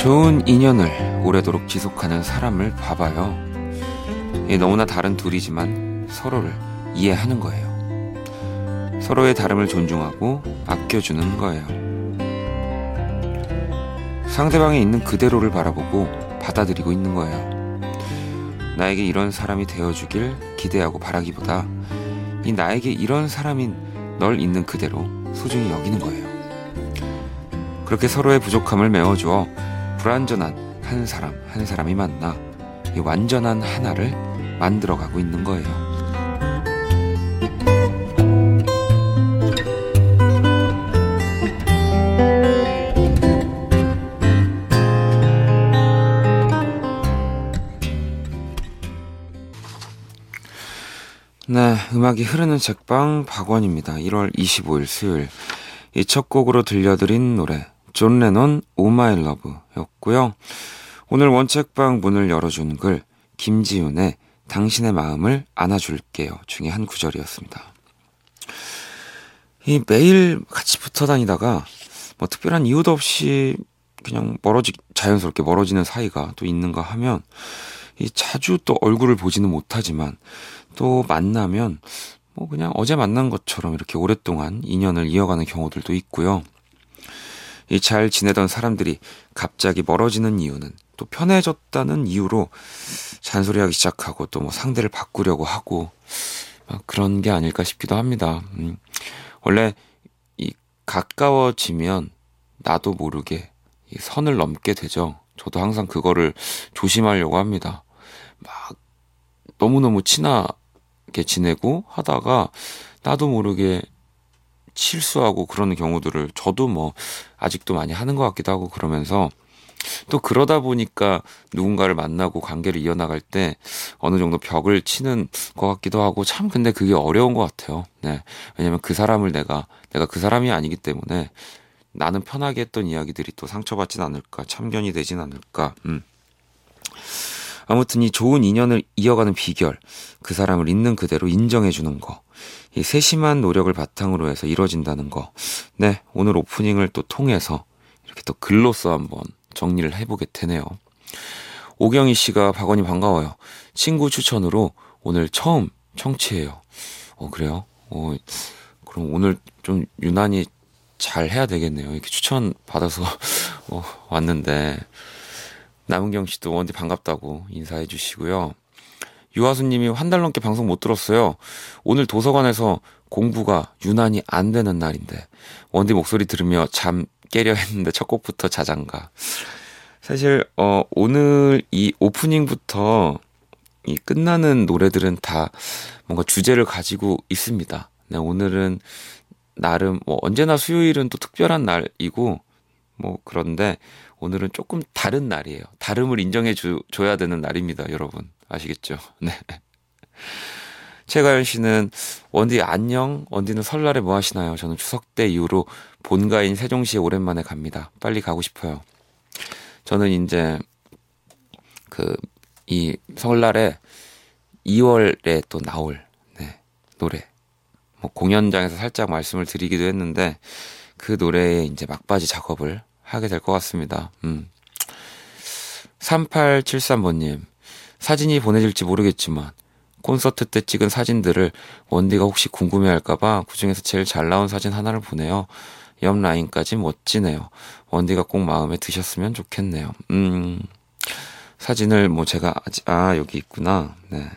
좋은 인연을 오래도록 지속하는 사람을 봐봐요. 너무나 다른 둘이지만 서로를 이해하는 거예요. 서로의 다름을 존중하고 아껴주는 거예요. 상대방이 있는 그대로를 바라보고 받아들이고 있는 거예요. 나에게 이런 사람이 되어주길 기대하고 바라기보다 이 나에게 이런 사람인 널 있는 그대로 소중히 여기는 거예요. 그렇게 서로의 부족함을 메워주어 불완전한 한 사람 한 사람이 만나 이 완전한 하나를 만들어가고 있는 거예요. 네, 음악이 흐르는 책방 박원입니다. 1월 25일 수요일 이 첫 곡으로 들려드린 노래 존 레논 Oh My Love 였고요. 오늘 원책방 문을 열어준 글 김지윤의 당신의 마음을 안아줄게요 중에 한 구절이었습니다. 이 매일 같이 붙어 다니다가 뭐 특별한 이유도 없이 그냥 자연스럽게 멀어지는 사이가 또 있는가 하면 이 자주 또 얼굴을 보지는 못하지만 또 만나면 뭐 그냥 어제 만난 것처럼 이렇게 오랫동안 인연을 이어가는 경우들도 있고요. 이 잘 지내던 사람들이 갑자기 멀어지는 이유는 또 편해졌다는 이유로 잔소리하기 시작하고 또 뭐 상대를 바꾸려고 하고 그런 게 아닐까 싶기도 합니다. 원래 이 가까워지면 나도 모르게 이 선을 넘게 되죠. 저도 항상 그거를 조심하려고 합니다. 막 너무너무 친하게 지내고 하다가 나도 모르게 실수하고 그러는 경우들을 저도 뭐 아직도 많이 하는 것 같기도 하고 그러면서 또 그러다 보니까 누군가를 만나고 관계를 이어나갈 때 어느 정도 벽을 치는 것 같기도 하고 참 근데 그게 어려운 것 같아요. 네. 왜냐면 그 사람을 내가 그 사람이 아니기 때문에 나는 편하게 했던 이야기들이 또 상처받진 않을까, 참견이 되진 않을까. 아무튼 이 좋은 인연을 이어가는 비결, 그 사람을 있는 그대로 인정해주는 거, 이 세심한 노력을 바탕으로 해서 이루어진다는 거. 네, 오늘 오프닝을 또 통해서 이렇게 또 글로써 한번 정리를 해보게 되네요. 오경희 씨가 박원이 반가워요. 친구 추천으로 오늘 처음 청취해요. 그래요? 그럼 오늘 좀 유난히 잘 해야 되겠네요. 이렇게 추천 받아서 왔는데 남은경 씨도 원디 반갑다고 인사해 주시고요. 유하수님이 한 달 넘게 방송 못 들었어요. 오늘 도서관에서 공부가 유난히 안 되는 날인데 원디 목소리 들으며 잠 깨려 했는데 첫 곡부터 자장가. 사실 오늘 이 오프닝부터 이 끝나는 노래들은 다 뭔가 주제를 가지고 있습니다. 네, 오늘은 나름 언제나 수요일은 또 특별한 날이고 그런데 오늘은 조금 다른 날이에요. 다름을 인정해 줘야 되는 날입니다, 여러분. 아시겠죠? 네. 최가연 씨는 원디 안녕. 원디는 설날에 뭐 하시나요? 저는 추석 때 이후로 본가인 세종시에 오랜만에 갑니다. 빨리 가고 싶어요. 저는 이제 이 설날에 2월에 또 나올 노래 공연장에서 살짝 말씀을 드리기도 했는데 그 노래에 이제 막바지 작업을 하게 될 것 같습니다. 3873번님 사진이 보내질지 모르겠지만 콘서트 때 찍은 사진들을 원디가 혹시 궁금해할까봐 그중에서 제일 잘 나온 사진 하나를 보내요. 옆 라인까지 멋지네요. 원디가 꼭 마음에 드셨으면 좋겠네요. 사진을 제가 여기 있구나. 네.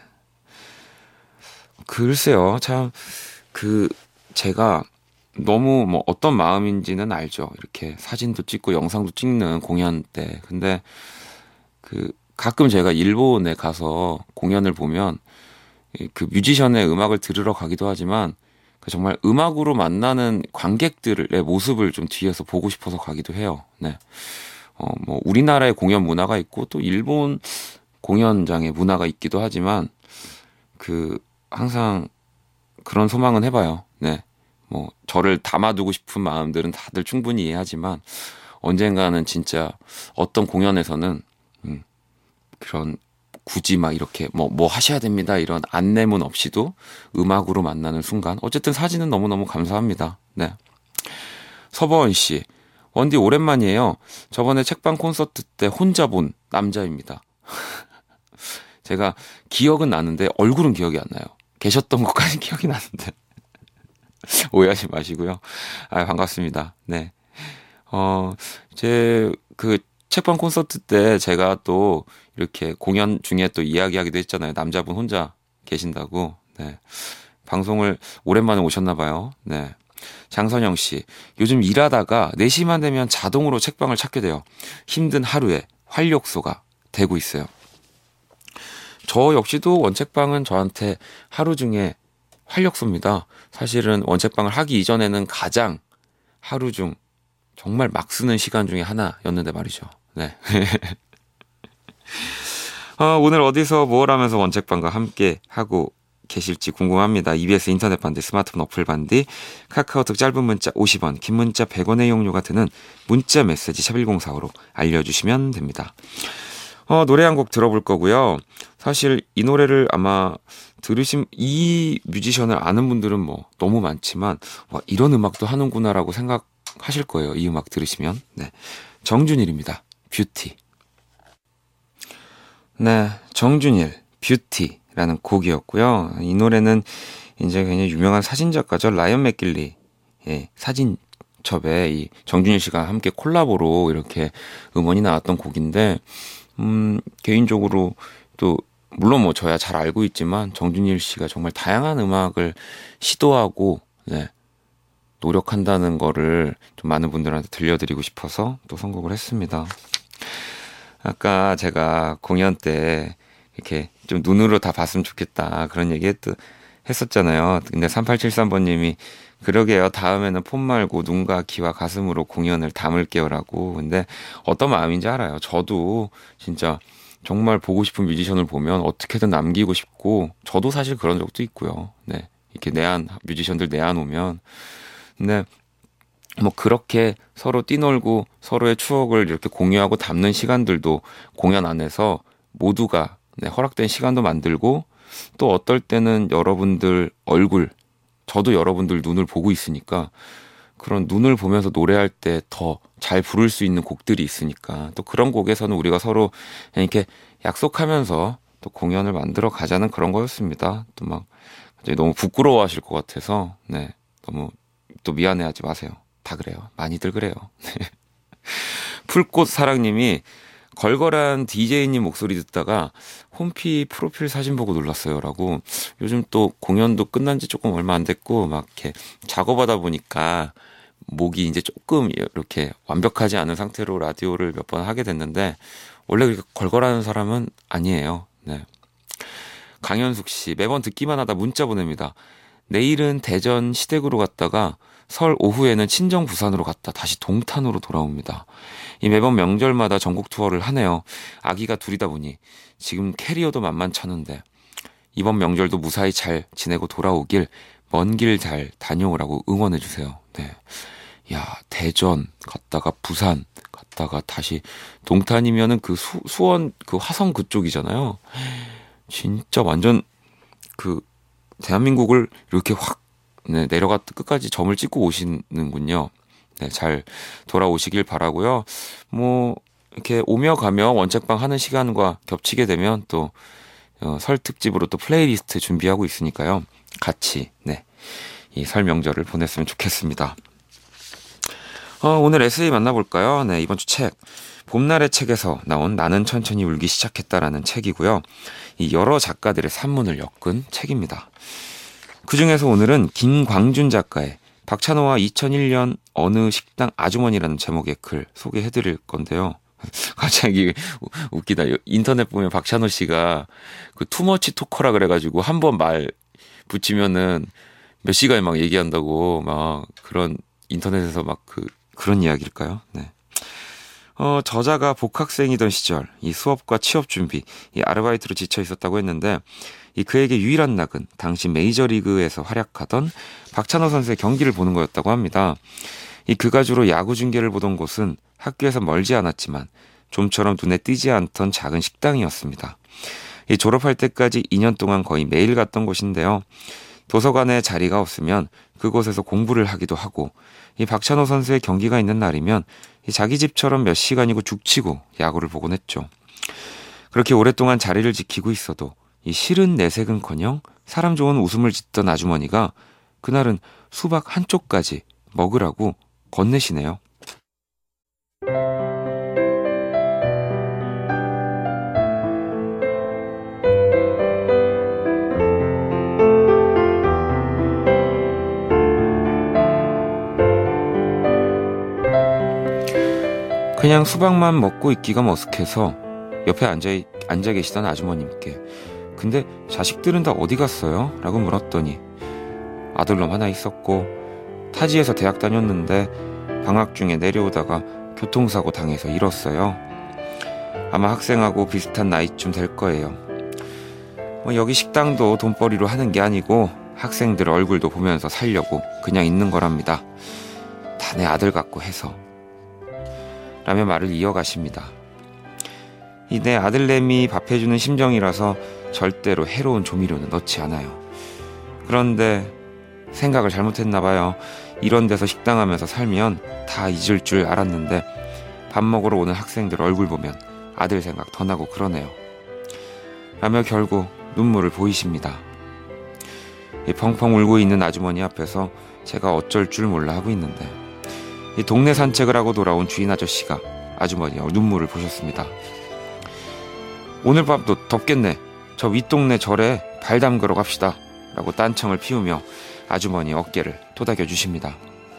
글쎄요. 참 제가 너무 어떤 마음인지는 알죠. 이렇게 사진도 찍고 영상도 찍는 공연 때. 근데 가끔 제가 일본에 가서 공연을 보면 그 뮤지션의 음악을 들으러 가기도 하지만 정말 음악으로 만나는 관객들의 모습을 좀 뒤에서 보고 싶어서 가기도 해요. 네. 우리나라의 공연 문화가 있고 또 일본 공연장의 문화가 있기도 하지만 항상 그런 소망은 해봐요. 네. 저를 담아두고 싶은 마음들은 다들 충분히 이해하지만 언젠가는 진짜 어떤 공연에서는 그런 굳이 이렇게 뭐 하셔야 됩니다 이런 안내문 없이도 음악으로 만나는 순간 어쨌든 사진은 너무너무 감사합니다. 네. 서버원 씨 원디 오랜만이에요. 저번에 책방 콘서트 때 혼자 본 남자입니다. 제가 기억은 나는데 얼굴은 기억이 안 나요. 계셨던 것까지 기억이 나는데 오해하지 마시고요. 아, 반갑습니다. 네. 제 그 책방 콘서트 때 제가 또 이렇게 공연 중에 또 이야기하기도 했잖아요. 남자분 혼자 계신다고. 네. 방송을 오랜만에 오셨나 봐요. 네. 장선영 씨, 요즘 일하다가 4시만 되면 자동으로 책방을 찾게 돼요. 힘든 하루에 활력소가 되고 있어요. 저 역시도 원책방은 저한테 하루 중에 활력소입니다. 사실은 원책방을 하기 이전에는 가장 하루 중 정말 막 쓰는 시간 중에 하나였는데 말이죠. 네. 오늘 어디서 뭘 하면서 원책방과 함께 하고 계실지 궁금합니다. EBS 인터넷 반디, 스마트폰 어플 반디, 카카오톡 짧은 문자 50원, 긴 문자 100원의 이용료가 드는 문자 메시지 샵1045로 알려주시면 됩니다. 노래 한 곡 들어볼 거고요. 사실 이 노래를 아마 들으신 이 뮤지션을 아는 분들은 뭐 너무 많지만 와, 이런 음악도 하는구나라고 생각하실 거예요. 이 음악 들으시면. 네. 정준일입니다. 뷰티. 네, 정준일 뷰티라는 곡이었고요. 이 노래는 이제 굉장히 유명한 사진작가죠. 라이언 맥길리 사진첩에 이 정준일 씨가 함께 콜라보로 이렇게 음원이 나왔던 곡인데 개인적으로 또 물론 뭐 저야 잘 알고 있지만 정준일 씨가 정말 다양한 음악을 시도하고 노력한다는 거를 좀 많은 분들한테 들려드리고 싶어서 또 선곡을 했습니다. 아까 제가 공연 때 이렇게 좀 눈으로 다 봤으면 좋겠다 그런 얘기 했었잖아요. 근데 3873번님이 그러게요. 다음에는 폰 말고 눈과 귀와 가슴으로 공연을 담을게요라고. 근데 어떤 마음인지 알아요. 저도 진짜 정말 보고 싶은 뮤지션을 보면 어떻게든 남기고 싶고 저도 사실 그런 적도 있고요. 네, 이렇게 뮤지션들 내한 오면 근데 뭐 그렇게 서로 뛰놀고 서로의 추억을 이렇게 공유하고 담는 시간들도 공연 안에서 모두가 허락된 시간도 만들고 또 어떨 때는 여러분들 얼굴 저도 여러분들 눈을 보고 있으니까 그런 눈을 보면서 노래할 때 더 잘 부를 수 있는 곡들이 있으니까 또 그런 곡에서는 우리가 서로 이렇게 약속하면서 또 공연을 만들어 가자는 그런 거였습니다. 또 막 너무 부끄러워하실 것 같아서 너무 또 미안해하지 마세요. 다 그래요. 많이들 그래요. 풀꽃 사랑님이 걸걸한 DJ님 목소리 듣다가 홈피 프로필 사진 보고 놀랐어요. 라고 요즘 또 공연도 끝난 지 조금 얼마 안 됐고 막 이렇게 작업하다 보니까 목이 이제 조금 이렇게 완벽하지 않은 상태로 라디오를 몇 번 하게 됐는데 원래 그렇게 걸걸하는 사람은 아니에요. 네. 강현숙 씨 매번 듣기만 하다 문자 보냅니다. 내일은 대전 시댁으로 갔다가 설 오후에는 친정 부산으로 갔다 다시 동탄으로 돌아옵니다. 이 매번 명절마다 전국 투어를 하네요. 아기가 둘이다 보니 지금 캐리어도 만만찮은데 이번 명절도 무사히 잘 지내고 돌아오길 먼 길 잘 다녀오라고 응원해주세요. 네. 야, 대전 갔다가 부산 갔다가 다시 동탄이면은 그 수원 그 화성 그쪽이잖아요. 진짜 완전 그 대한민국을 이렇게 확 내려가 끝까지 점을 찍고 오시는군요. 네, 잘 돌아오시길 바라고요. 뭐 이렇게 오며 가며 원책방 하는 시간과 겹치게 되면 또 설 특집으로 또 플레이리스트 준비하고 있으니까요. 같이 이 설 명절을 보냈으면 좋겠습니다. 오늘 에세이 만나볼까요? 네, 이번 주 책 봄날의 책에서 나온 나는 천천히 울기 시작했다라는 책이고요. 이 여러 작가들의 산문을 엮은 책입니다. 그중에서 오늘은 김광준 작가의 박찬호와 2001년 어느 식당 아주머니라는 제목의 글 소개해드릴 건데요. 갑자기 웃기다. 인터넷 보면 박찬호 씨가 그 투머치 토커라 그래가지고 한 번 말 붙이면은 몇 시간에 막 얘기한다고 막 그런 인터넷에서 막 그런 이야기일까요? 네. 저자가 복학생이던 시절 이 수업과 취업 준비, 이 아르바이트로 지쳐 있었다고 했는데 이 그에게 유일한 낙은 당시 메이저리그에서 활약하던 박찬호 선수의 경기를 보는 거였다고 합니다. 이 그가 주로 야구 중계를 보던 곳은 학교에서 멀지 않았지만 좀처럼 눈에 띄지 않던 작은 식당이었습니다. 이 졸업할 때까지 2년 동안 거의 매일 갔던 곳인데요. 도서관에 자리가 없으면 그곳에서 공부를 하기도 하고, 이 박찬호 선수의 경기가 있는 날이면 이 자기 집처럼 몇 시간이고 죽치고 야구를 보곤 했죠. 그렇게 오랫동안 자리를 지키고 있어도 이 싫은 내색은커녕 사람 좋은 웃음을 짓던 아주머니가 그날은 수박 한 쪽까지 먹으라고 건네시네요. 그냥 수박만 먹고 있기가 머쓱해서 옆에 앉아 계시던 아주머님께 근데 자식들은 다 어디 갔어요? 라고 물었더니 아들놈 하나 있었고 타지에서 대학 다녔는데 방학 중에 내려오다가 교통사고 당해서 잃었어요. 아마 학생하고 비슷한 나이쯤 될 거예요. 여기 식당도 돈벌이로 하는 게 아니고 학생들 얼굴도 보면서 살려고 그냥 있는 거랍니다. 다 내 아들 같고 해서. 라며 말을 이어가십니다. 이 내 아들내미 밥해주는 심정이라서 절대로 해로운 조미료는 넣지 않아요. 그런데 생각을 잘못했나 봐요. 이런 데서 식당 하면서 살면 다 잊을 줄 알았는데 밥 먹으러 오는 학생들 얼굴 보면 아들 생각 더 나고 그러네요. 라며 결국 눈물을 보이십니다. 이 펑펑 울고 있는 아주머니 앞에서 제가 어쩔 줄 몰라 하고 있는데 이 동네 산책을 하고 돌아온 주인 아저씨가 아주머니와 눈물을 보셨습니다. 오늘 밤도 덥겠네. 저 윗동네 절에 발 담그러 갑시다. 라고 딴청을 피우며 아주머니 어깨를 토닥여 주십니다.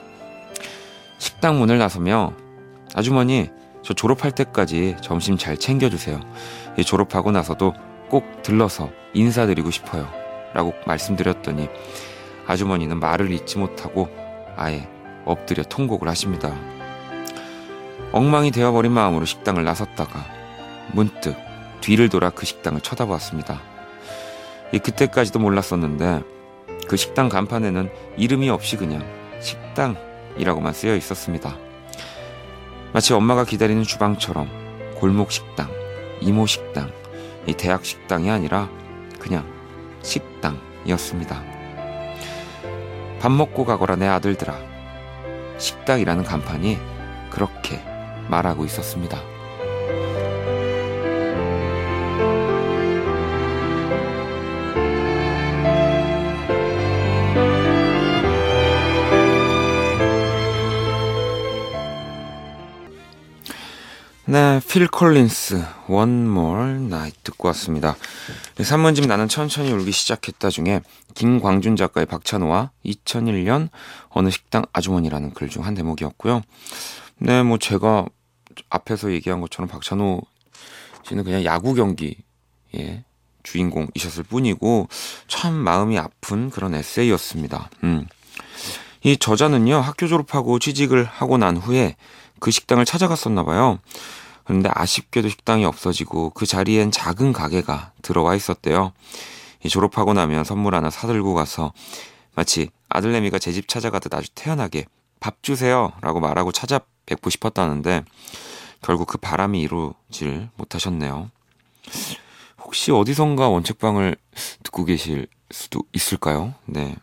식당 문을 나서며 아주머니 저 졸업할 때까지 점심 잘 챙겨주세요. 졸업하고 나서도 꼭 들러서 인사드리고 싶어요. 라고 말씀드렸더니 아주머니는 말을 잇지 못하고 아예 엎드려 통곡을 하십니다. 엉망이 되어버린 마음으로 식당을 나섰다가 문득 뒤를 돌아 그 식당을 쳐다보았습니다. 그때까지도 몰랐었는데 그 식당 간판에는 이름이 없이 그냥 식당이라고만 쓰여 있었습니다. 마치 엄마가 기다리는 주방처럼 골목 식당, 이모 식당, 이 대학 식당이 아니라 그냥 식당이었습니다. 밥 먹고 가거라 내 아들들아. 식당이라는 간판이 그렇게 말하고 있었습니다. 네, 필 콜린스 One More Night 듣고 왔습니다. 산문집 나는 천천히 울기 시작했다 중에 김광준 작가의 박찬호와 2001년 어느 식당 아주머니라는 글 중 한 대목이었고요. 네, 뭐 제가 앞에서 얘기한 것처럼 박찬호 씨는 그냥 야구 경기의 주인공이셨을 뿐이고 참 마음이 아픈 그런 에세이였습니다. 이 저자는요, 학교 졸업하고 취직을 하고 난 후에 그 식당을 찾아갔었나 봐요. 그런데 아쉽게도 식당이 없어지고 그 자리엔 작은 가게가 들어와 있었대요. 졸업하고 나면 선물 하나 사들고 가서 마치 아들내미가 제 집 찾아가듯 아주 태연하게 밥 주세요 라고 말하고 찾아뵙고 싶었다는데 결국 그 바람이 이루어질 못하셨네요. 혹시 어디선가 원책방을 듣고 계실 수도 있을까요? 네.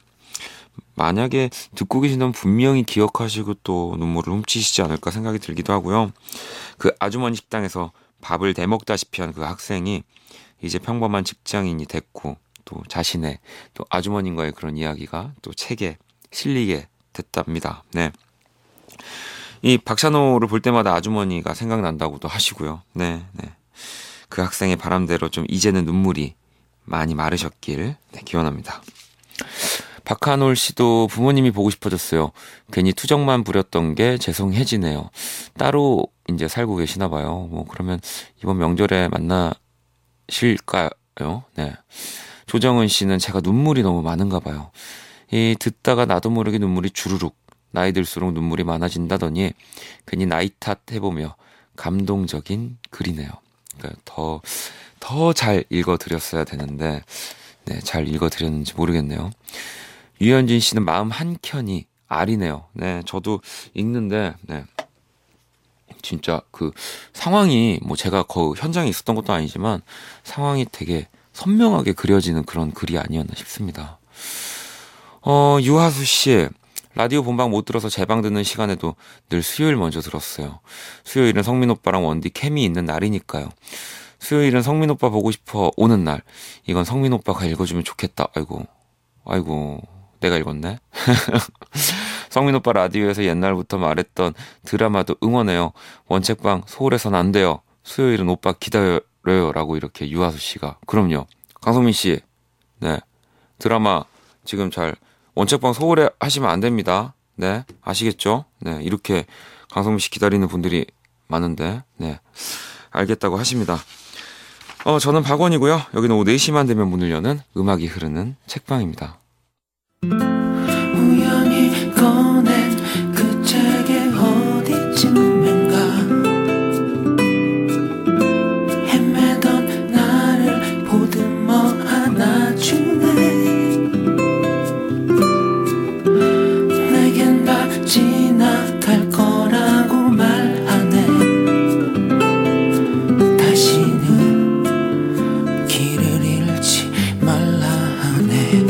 만약에 듣고 계시면 분명히 기억하시고 또 눈물을 훔치시지 않을까 생각이 들기도 하고요. 그 아주머니 식당에서 밥을 대먹다시피 한 그 학생이 이제 평범한 직장인이 됐고 또 자신의 또 아주머님과의 그런 이야기가 또 책에 실리게 됐답니다. 네. 이 박찬호를 볼 때마다 아주머니가 생각난다고도 하시고요. 네, 네. 그 학생의 바람대로 좀 이제는 눈물이 많이 마르셨길 기원합니다. 박한올 씨도 부모님이 보고 싶어졌어요. 괜히 투정만 부렸던 게 죄송해지네요. 따로 이제 살고 계시나 봐요. 뭐 그러면 이번 명절에 만나실까요? 네. 조정은 씨는 제가 눈물이 너무 많은가 봐요. 이 듣다가 나도 모르게 눈물이 주르륵 나이 들수록 눈물이 많아진다더니 괜히 나이 탓 해보며 감동적인 글이네요. 그러니까 더 잘 읽어드렸어야 되는데 네, 잘 읽어드렸는지 모르겠네요. 유현진 씨는 마음 한켠이 아리네요. 네, 저도 읽는데, 네. 진짜 그 상황이, 뭐 제가 그 현장에 있었던 것도 아니지만 상황이 되게 선명하게 그려지는 그런 글이 아니었나 싶습니다. 유하수 씨. 라디오 본방 못 들어서 재방 듣는 시간에도 늘 수요일 먼저 들었어요. 수요일은 성민 오빠랑 원디 캠이 있는 날이니까요. 수요일은 성민 오빠 보고 싶어 오는 날. 이건 성민 오빠가 읽어주면 좋겠다. 아이고, 내가 읽었네. 성민 오빠 라디오에서 옛날부터 말했던 드라마도 응원해요. 원책방 소홀해선 안 돼요. 수요일은 오빠 기다려요. 라고 이렇게 유하수 씨가. 그럼요. 강성민 씨. 네. 드라마 지금 잘 원책방 소홀해 하시면 안 됩니다. 네. 아시겠죠? 네. 이렇게 강성민 씨 기다리는 분들이 많은데. 네. 알겠다고 하십니다. 저는 박원이고요. 여기는 오후 4시만 되면 문을 여는 음악이 흐르는 책방입니다. 우연히 꺼낸 그 책의 어디쯤인가 헤매던 나를 보듬어 안아주네 내겐 다 지나갈 거라고 말하네 다시는 길을 잃지 말라 하네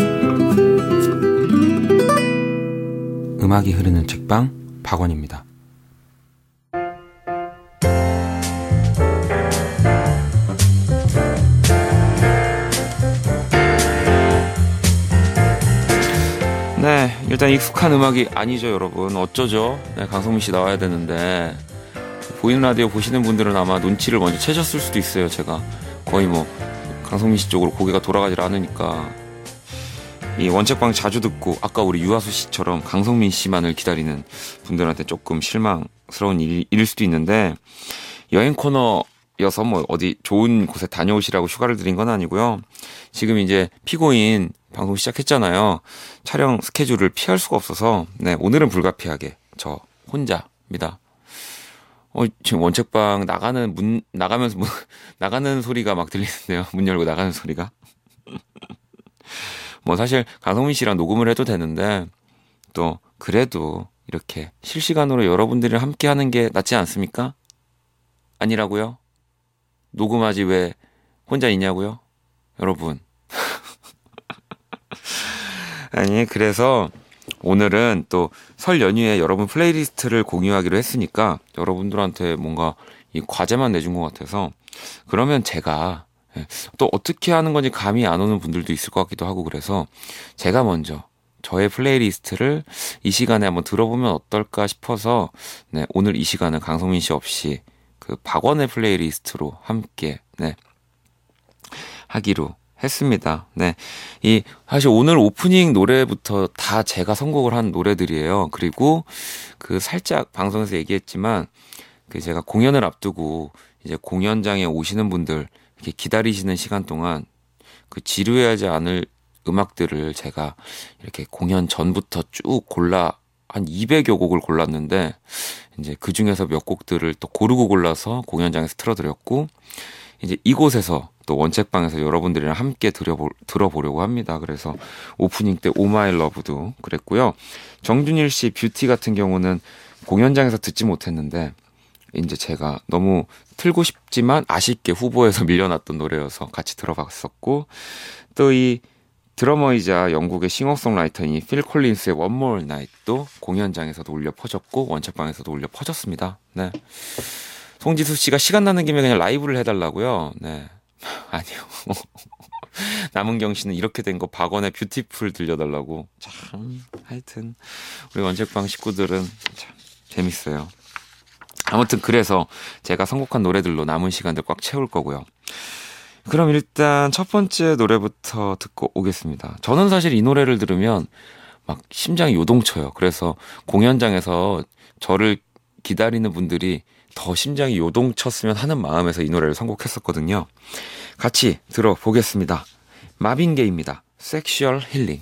음악이 흐르는 책방 박원입니다. 네, 일단 익숙한 음악이 아니죠, 여러분. 어쩌죠? 네, 강성민 씨 나와야 되는데 보이는 라디오 보시는 분들은 아마 눈치를 먼저 채셨을 수도 있어요. 제가 거의 강성민 씨 쪽으로 고개가 돌아가질 않으니까 이 원책방 자주 듣고 아까 우리 유하수 씨처럼 강성민 씨만을 기다리는 분들한테 조금 실망스러운 일일 수도 있는데 여행 코너여서 어디 좋은 곳에 다녀오시라고 휴가를 드린 건 아니고요. 지금 이제 피고인 방송 시작했잖아요. 촬영 스케줄을 피할 수가 없어서 네, 오늘은 불가피하게 저 혼자입니다. 지금 원책방 나가면서 나가는 소리가 막 들리는데요. 문 열고 나가는 소리가. 사실 강성민 씨랑 녹음을 해도 되는데 또 그래도 이렇게 실시간으로 여러분들이랑 함께 하는 게 낫지 않습니까? 아니라고요? 녹음하지 왜 혼자 있냐고요? 여러분. 아니 그래서 오늘은 또 설 연휴에 여러분 플레이리스트를 공유하기로 했으니까 여러분들한테 뭔가 이 과제만 내준 것 같아서 그러면 제가 또 어떻게 하는 건지 감이 안 오는 분들도 있을 것 같기도 하고 그래서 제가 먼저 저의 플레이리스트를 이 시간에 한번 들어보면 어떨까 싶어서 네, 오늘 이 시간은 강성민 씨 없이 그 박원의 플레이리스트로 함께 네, 하기로 했습니다. 네. 사실 오늘 오프닝 노래부터 다 제가 선곡을 한 노래들이에요. 그리고 그 살짝 방송에서 얘기했지만 그 제가 공연을 앞두고 이제 공연장에 오시는 분들 이렇게 기다리시는 시간 동안 그 지루해하지 않을 음악들을 제가 이렇게 공연 전부터 쭉 한 200여 곡을 골랐는데 이제 그 중에서 몇 곡들을 또 고르고 골라서 공연장에서 틀어드렸고 이제 이곳에서 또 원책방에서 여러분들이랑 함께 들어보려고 합니다. 그래서 오프닝 때 오마이 러브도 그랬고요. 정준일 씨 뷰티 같은 경우는 공연장에서 듣지 못했는데 이제 제가 너무 틀고 싶지만 아쉽게 후보에서 밀려났던 노래여서 같이 들어봤었고 또 이 드러머이자 영국의 싱어송라이터인 이 필 콜린스의 One More Night도 공연장에서도 울려 퍼졌고 원책방에서도 울려 퍼졌습니다. 네. 송지수 씨가 시간 나는 김에 그냥 라이브를 해달라고요. 네. 아니요. 남은경 씨는 이렇게 된 거 박원의 뷰티풀 들려달라고. 참 하여튼 우리 원책방 식구들은 참 재밌어요. 아무튼 그래서 제가 선곡한 노래들로 남은 시간들 꽉 채울 거고요. 그럼 일단 첫 번째 노래부터 듣고 오겠습니다. 저는 사실 이 노래를 들으면 막 심장이 요동쳐요. 그래서 공연장에서 저를 기다리는 분들이 더 심장이 요동쳤으면 하는 마음에서 이 노래를 선곡했었거든요. 같이 들어보겠습니다. 마빈 게이입니다. 섹슈얼 힐링.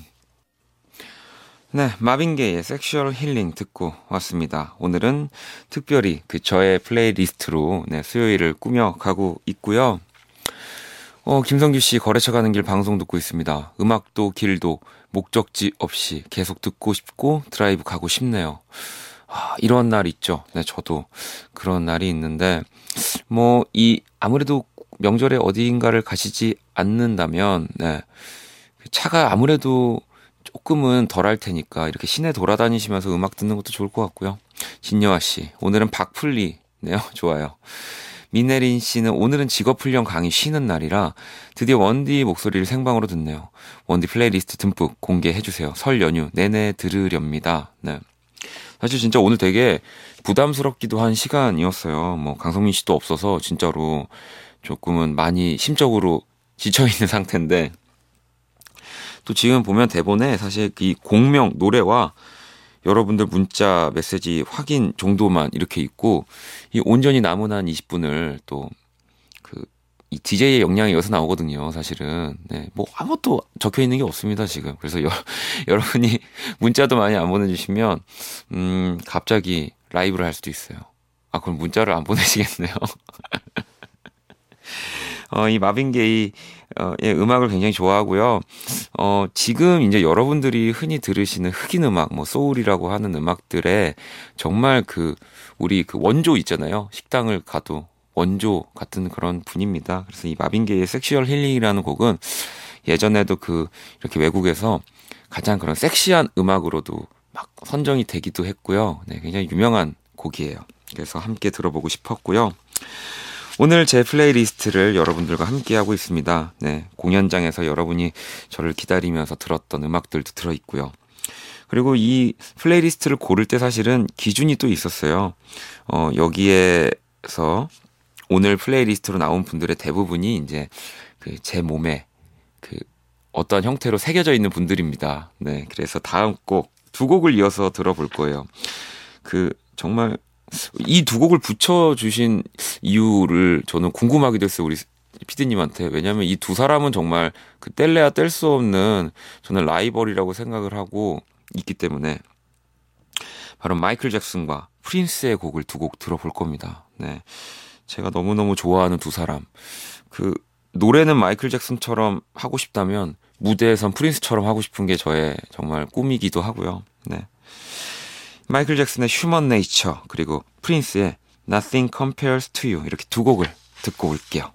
네, 마빈 게이의 섹슈얼 힐링 듣고 왔습니다. 오늘은 특별히 저의 플레이리스트로 네, 수요일을 꾸며가고 있고요. 김성규 씨 거래처 가는 길 방송 듣고 있습니다. 음악도 길도 목적지 없이 계속 듣고 싶고 드라이브 가고 싶네요. 이런 날 있죠. 네, 저도 그런 날이 있는데 아무래도 명절에 어디인가를 가시지 않는다면 네, 차가 아무래도 조금은 덜 할 테니까 이렇게 시내 돌아다니시면서 음악 듣는 것도 좋을 것 같고요. 진여아 씨, 오늘은 박풀리네요. 좋아요. 민혜린 씨는 오늘은 직업훈련 강의 쉬는 날이라 드디어 원디 목소리를 생방으로 듣네요. 원디 플레이리스트 듬뿍 공개해주세요. 설 연휴 내내 들으렵니다. 네. 사실 진짜 오늘 되게 부담스럽기도 한 시간이었어요. 뭐 강성민 씨도 없어서 진짜로 조금은 많이 심적으로 지쳐있는 상태인데 또 지금 보면 대본에 사실 이 공명 노래와 여러분들 문자 메시지 확인 정도만 이렇게 있고 이 온전히 남은 한 20분을 또 이 DJ의 역량이 여기서 나오거든요, 사실은. 네, 뭐 아무것도 적혀 있는 게 없습니다, 지금. 그래서 여러분이 문자도 많이 안 보내주시면 갑자기 라이브를 할 수도 있어요. 아, 그럼 문자를 안 보내시겠네요. 이 마빈 게이의 음악을 굉장히 좋아하고요. 지금 이제 여러분들이 흔히 들으시는 흑인 음악, 뭐 소울이라고 하는 음악들에 정말 우리 원조 있잖아요. 식당을 가도 원조 같은 그런 분입니다. 그래서 이 마빈 게이의 섹슈얼 힐링이라는 곡은 예전에도 이렇게 외국에서 가장 그런 섹시한 음악으로도 막 선정이 되기도 했고요. 네, 굉장히 유명한 곡이에요. 그래서 함께 들어보고 싶었고요. 오늘 제 플레이리스트를 여러분들과 함께하고 있습니다. 네, 공연장에서 여러분이 저를 기다리면서 들었던 음악들도 들어있고요. 그리고 이 플레이리스트를 고를 때 사실은 기준이 또 있었어요. 여기에서 오늘 플레이리스트로 나온 분들의 대부분이 이제 제 몸에 어떤 형태로 새겨져 있는 분들입니다. 네, 그래서 다음 곡 두 곡을 이어서 들어볼 거예요. 정말 이 두 곡을 붙여주신 이유를 저는 궁금하기도 했어요, 우리 피디님한테. 왜냐하면 이 두 사람은 정말 뗄래야 뗄 수 없는 저는 라이벌이라고 생각을 하고 있기 때문에 바로 마이클 잭슨과 프린스의 곡을 두 곡 들어볼 겁니다. 네, 제가 너무너무 좋아하는 두 사람. 노래는 마이클 잭슨처럼 하고 싶다면 무대에선 프린스처럼 하고 싶은 게 저의 정말 꿈이기도 하고요. 네. 마이클 잭슨의 휴먼 네이처 그리고 프린스의 Nothing Compares to You 이렇게 두 곡을 듣고 올게요.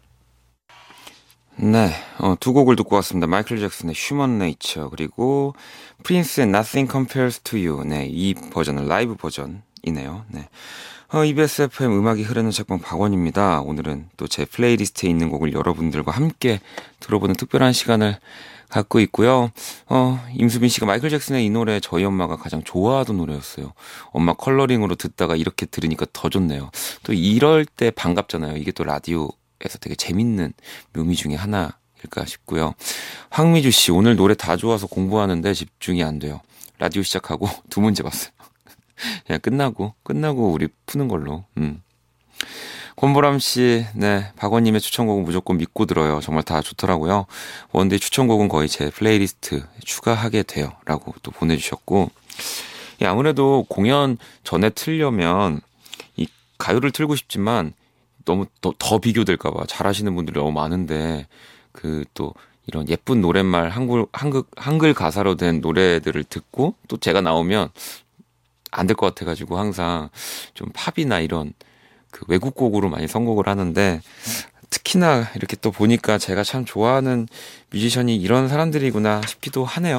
네, 두 곡을 듣고 왔습니다. 마이클 잭슨의 휴먼 네이처 그리고 프린스의 Nothing Compares to You. 네, 이 버전은 라이브 버전이네요. 네. EBS FM 음악이 흐르는 책방 박원입니다. 오늘은 또 제 플레이리스트에 있는 곡을 여러분들과 함께 들어보는 특별한 시간을 갖고 있고요. 임수빈 씨가 마이클 잭슨의 이 노래 저희 엄마가 가장 좋아하던 노래였어요. 엄마 컬러링으로 듣다가 이렇게 들으니까 더 좋네요. 또 이럴 때 반갑잖아요. 이게 또 라디오에서 되게 재밌는 묘미 중에 하나일까 싶고요. 황미주 씨 오늘 노래 다 좋아서 공부하는데 집중이 안 돼요. 라디오 시작하고 두 문제 봤어요. 그냥 끝나고 우리 푸는 걸로. 권보람 씨, 네, 박원님의 추천곡은 무조건 믿고 들어요. 정말 다 좋더라고요. 원데이 추천곡은 거의 제 플레이리스트 추가하게 돼요. 라고 또 보내주셨고. 아무래도 공연 전에 틀려면 이 가요를 틀고 싶지만 너무 더 비교될까봐 잘하시는 분들이 너무 많은데 또 이런 예쁜 노랫말 한글 가사로 된 노래들을 듣고 또 제가 나오면 안 될 것 같아가지고 항상 좀 팝이나 이런 외국 곡으로 많이 선곡을 하는데 특히나 이렇게 또 보니까 제가 참 좋아하는 뮤지션이 이런 사람들이구나 싶기도 하네요.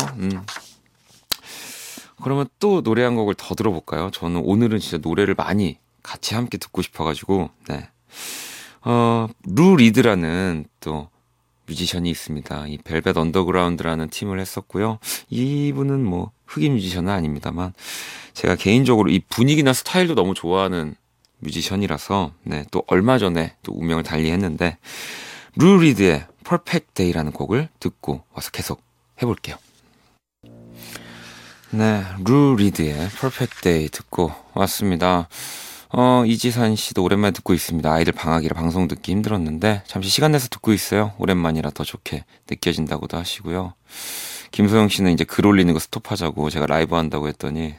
그러면 또 노래 한 곡을 더 들어볼까요? 저는 오늘은 진짜 노래를 많이 같이 함께 듣고 싶어가지고 네. 루 리드라는 또 뮤지션이 있습니다. 이 벨벳 언더그라운드라는 팀을 했었고요. 이분은 뭐 흑인 뮤지션은 아닙니다만 제가 개인적으로 이 분위기나 스타일도 너무 좋아하는 뮤지션이라서 네, 또 얼마 전에 또 운명을 달리했는데 루 리드의 Perfect Day라는 곡을 듣고 와서 계속 해볼게요. 네, 루 리드의 Perfect Day 듣고 왔습니다. 이지산 씨도 오랜만에 듣고 있습니다. 아이들 방학이라 방송 듣기 힘들었는데 잠시 시간 내서 듣고 있어요. 오랜만이라 더 좋게 느껴진다고도 하시고요. 김소영 씨는 이제 글 올리는 거 스톱하자고 제가 라이브 한다고 했더니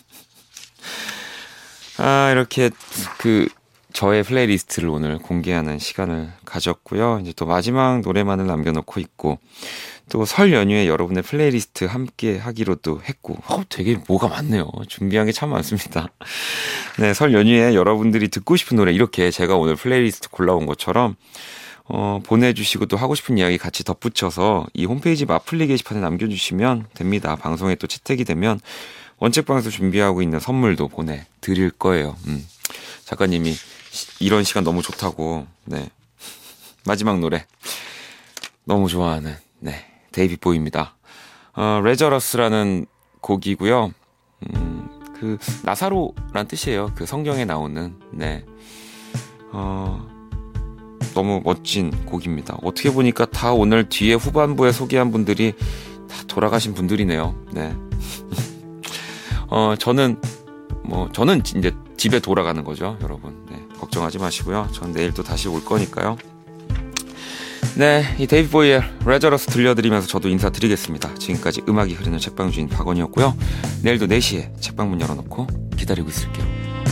이렇게 저의 플레이리스트를 오늘 공개하는 시간을 가졌고요. 이제 또 마지막 노래만을 남겨놓고 있고 또 설 연휴에 여러분의 플레이리스트 함께 하기로도 했고 되게 뭐가 많네요. 준비한 게 참 많습니다. 네, 설 연휴에 여러분들이 듣고 싶은 노래 이렇게 제가 오늘 플레이리스트 골라온 것처럼 보내주시고 또 하고 싶은 이야기 같이 덧붙여서 이 홈페이지 마플리 게시판에 남겨주시면 됩니다. 방송에 또 채택이 되면 원책방에서 준비하고 있는 선물도 보내드릴 거예요. 작가님이 이런 시간 너무 좋다고. 네. 마지막 노래 너무 좋아하는 데이빗 보이입니다. 레저러스라는 곡이고요. 그 나사로란 뜻이에요. 그 성경에 나오는 너무 멋진 곡입니다. 어떻게 보니까 다 오늘 뒤에 후반부에 소개한 분들이 다 돌아가신 분들이네요. 네. 저는 이제 집에 돌아가는 거죠, 여러분. 네, 걱정하지 마시고요. 전 내일 또 다시 올 거니까요. 네, 이 데이빗 보이의 레저러스 들려드리면서 저도 인사드리겠습니다. 지금까지 음악이 흐르는 책방 주인 박원이었고요. 내일도 4시에 책방문 열어놓고 기다리고 있을게요.